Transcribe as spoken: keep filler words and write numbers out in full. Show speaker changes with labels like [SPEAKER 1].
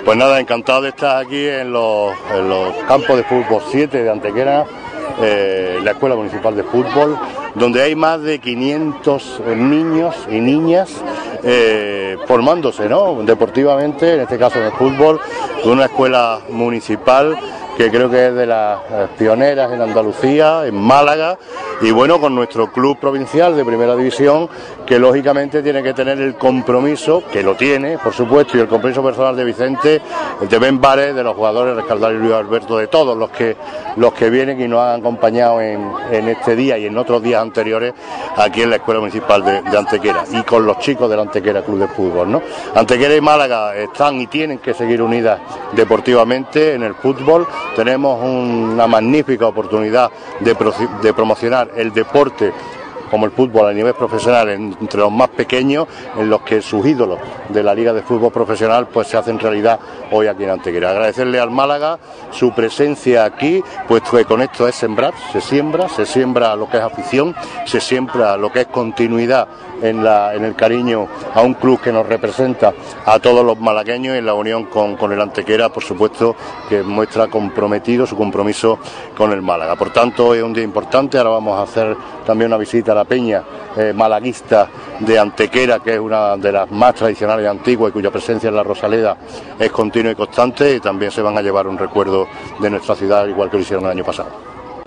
[SPEAKER 1] Pues nada, encantado de estar aquí en los, en los campos de fútbol siete de Antequera, eh, la Escuela Municipal de Fútbol, donde hay más de quinientos niños y niñas eh, formándose, ¿no?, deportivamente, en este caso en el fútbol, de una escuela municipal que creo que es de las pioneras en Andalucía, en Málaga, y bueno, con nuestro club provincial de primera división, que lógicamente tiene que tener el compromiso, que lo tiene, por supuesto, y el compromiso personal de Vicente, de Ben Bares, de los jugadores, Rescaldar y Luis Alberto, de todos los que los que vienen y nos han acompañado en, en este día y en otros días anteriores aquí en la Escuela Municipal de, de Antequera, y con los chicos del Antequera Club de Fútbol, ¿no? Antequera y Málaga están y tienen que seguir unidas deportivamente en el fútbol. Tenemos una magnífica oportunidad de, pro, de promocionar el deporte como el fútbol a nivel profesional entre los más pequeños, en los que sus ídolos de la Liga de Fútbol Profesional pues se hacen realidad hoy aquí en Antequera. Agradecerle al Málaga su presencia aquí, puesto que con esto es sembrar, se siembra, se siembra lo que es afición, se siembra lo que es continuidad en, la, en el cariño a un club que nos representa a todos los malagueños, y en la unión con, con el Antequera, por supuesto, que muestra comprometido su compromiso con el Málaga. Por tanto, es un día importante. Ahora vamos a hacer también una visita a la peña eh, malaguista de Antequera, que es una de las más tradicionales y antiguas, y cuya presencia en la Rosaleda es continua y constante, y también se van a llevar un recuerdo de nuestra ciudad, igual que lo hicieron el año pasado.